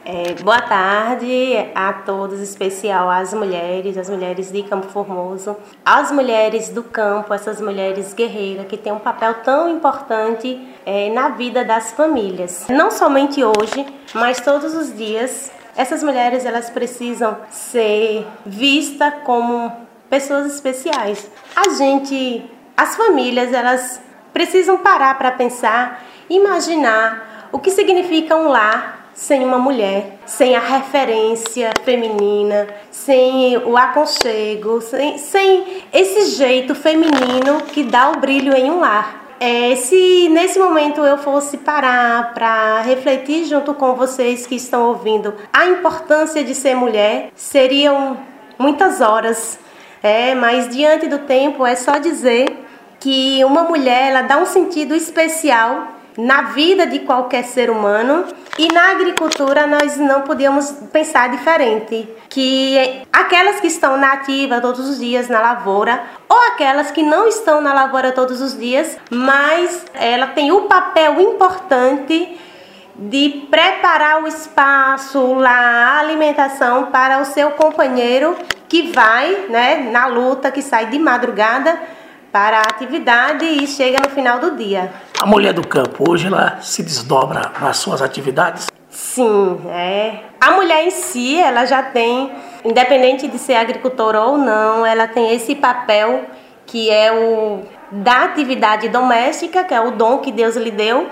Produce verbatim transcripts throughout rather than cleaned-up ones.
É, boa tarde a todos, em especial às mulheres, as mulheres de Campo Formoso, as mulheres do campo, essas mulheres guerreiras que têm um papel tão importante é, na vida das famílias. Não somente hoje, mas todos os dias, essas mulheres elas precisam ser vistas como pessoas especiais. A gente, as famílias, elas precisam parar para pensar, imaginar o que significa um lar sem uma mulher, sem a referência feminina, sem o aconchego, sem, sem esse jeito feminino que dá o brilho em um lar. É, se nesse momento eu fosse parar para refletir junto com vocês que estão ouvindo a importância de ser mulher, seriam muitas horas, é, mas diante do tempo é só dizer que uma mulher ela dá um sentido especial na vida de qualquer ser humano, e na agricultura nós não podíamos pensar diferente, que aquelas que estão na ativa todos os dias na lavoura, ou aquelas que não estão na lavoura todos os dias, mas ela tem o papel importante de preparar o espaço, a alimentação para o seu companheiro que vai, né, na luta, que sai de madrugada para a atividade e chega no final do dia. A mulher do campo, hoje ela se desdobra nas suas atividades? Sim, é. A mulher em si, ela já tem, independente de ser agricultora ou não, ela tem esse papel que é o da atividade doméstica, que é o dom que Deus lhe deu,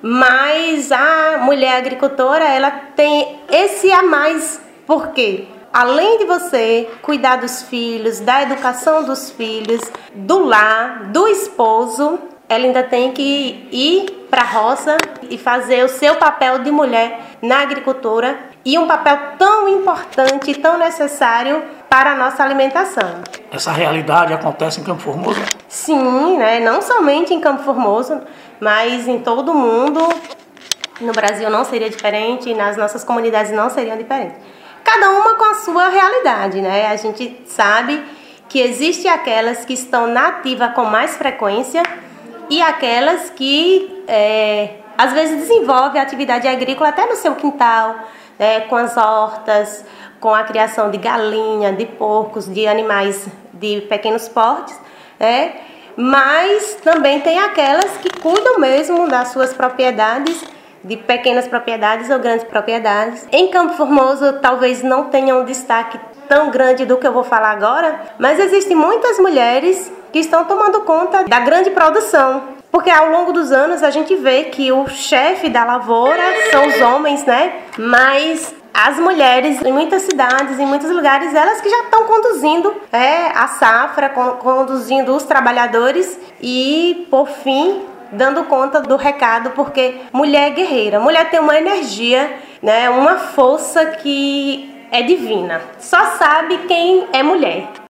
mas a mulher agricultora, ela tem esse a mais. Por quê? Além de você cuidar dos filhos, da educação dos filhos, do lar, do esposo, ela ainda tem que ir para a roça e fazer o seu papel de mulher na agricultura, e um papel tão importante, tão necessário para a nossa alimentação. Essa realidade acontece em Campo Formoso? Sim, né? Não somente em Campo Formoso, mas em todo o mundo. No Brasil não seria diferente, nas nossas comunidades não seriam diferentes. Cada uma com a sua realidade, né? A gente sabe que existe aquelas que estão na ativa com mais frequência e aquelas que é, às vezes desenvolvem a atividade agrícola até no seu quintal, né, com as hortas, com a criação de galinha, de porcos, de animais de pequenos portes, né? Mas também tem aquelas que cuidam mesmo das suas propriedades, de pequenas propriedades ou grandes propriedades. Em Campo Formoso talvez não tenha um destaque tão grande do que eu vou falar agora, mas existem muitas mulheres que estão tomando conta da grande produção, porque ao longo dos anos a gente vê que o chefe da lavoura são os homens, né? Mas as mulheres em muitas cidades, em muitos lugares, elas que já estão conduzindo é, a safra, conduzindo os trabalhadores e, por fim, dando conta do recado, porque mulher é guerreira, mulher tem uma energia, né, uma força que é divina. Só sabe quem é mulher.